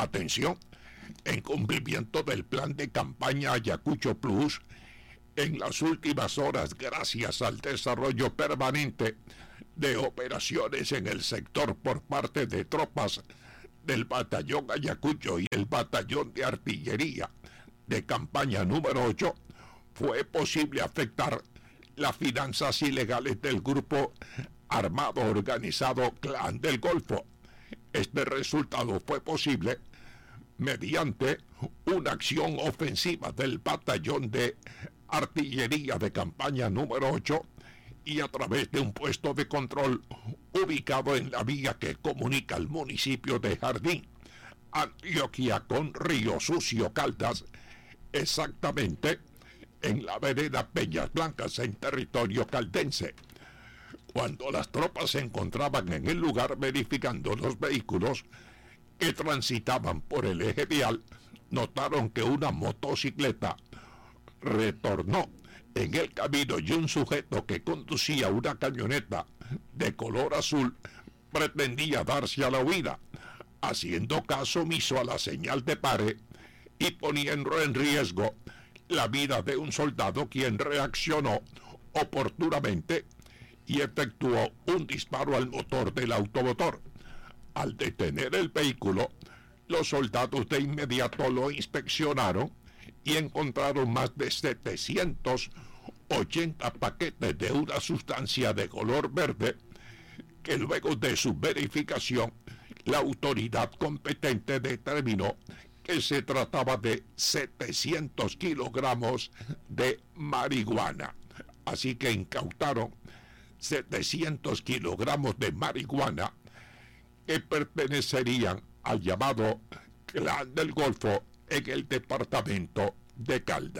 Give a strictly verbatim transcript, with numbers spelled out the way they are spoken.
Atención, en cumplimiento del plan de campaña Ayacucho Plus, en las últimas horas, gracias al desarrollo permanente de operaciones en el sector por parte de tropas del Batallón Ayacucho y el Batallón de Artillería de campaña número ocho, fue posible afectar las finanzas ilegales del grupo armado organizado Clan del Golfo. Este resultado fue posible mediante una acción ofensiva del Batallón de Artillería de campaña número ocho y a través de un puesto de control ubicado en la vía que comunica el municipio de Jardín, Antioquia, con Río Sucio, Caldas, exactamente en la vereda Peñas Blancas, en territorio caldense. Cuando las tropas se encontraban en el lugar verificando los vehículos que transitaban por el eje vial, notaron que una motocicleta retornó en el camino y un sujeto que conducía una camioneta de color azul pretendía darse a la huida, haciendo caso omiso a la señal de pare y poniendo en riesgo la vida de un soldado, quien reaccionó oportunamente y efectuó un disparo al motor del automotor. Al detener el vehículo, los soldados de inmediato lo inspeccionaron y encontraron más de setecientos ochenta paquetes de una sustancia de color verde que luego de su verificación la autoridad competente determinó que se trataba de setecientos kilogramos de marihuana. Así que incautaron setecientos kilogramos de marihuana que pertenecerían al llamado Clan del Golfo en el departamento de Caldas.